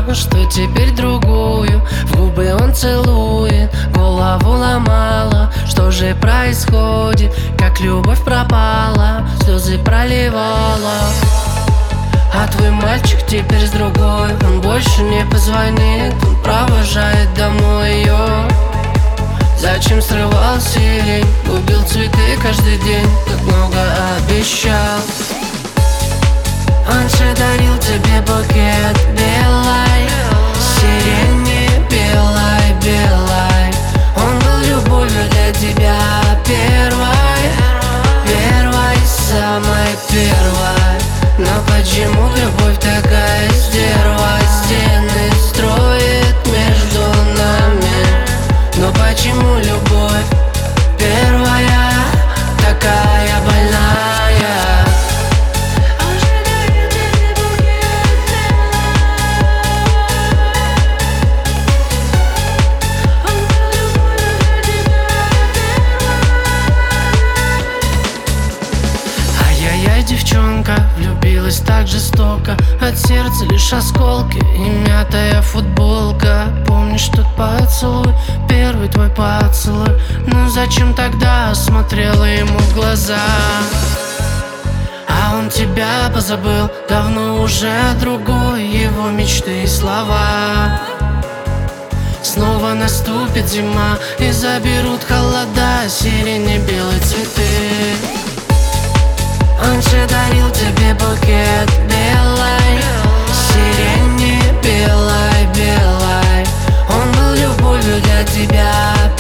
что теперь другую в губы он целует. Голову ломала, что же происходит, как любовь пропала, слезы проливала. А твой мальчик теперь с другой, он больше не позвонит, он провожает домой ее. Зачем срывал сирень, губил цветы каждый день, так много обещал. Он же дарил тебе букет белой сирени, белой, белой. Он был любовью для тебя первой, первой, самой первой. Но почему любовь такая стерва, стены строит между нами? Но почему любовь первая такая больная? Ай-яй-яй, девчонка, влюбилась так жестоко, от сердца лишь осколки и мятая футболка. Помнишь тот поцелуй, первый твой поцелуй? Ну зачем тогда смотрела ему в глаза? А он тебя позабыл, давно уже другой, его мечты и слова. Снова наступит зима и заберут холода, сирени, белые цветы. Он же дарил тебе букет белой сирени, белой, белой. Он был любовью для тебя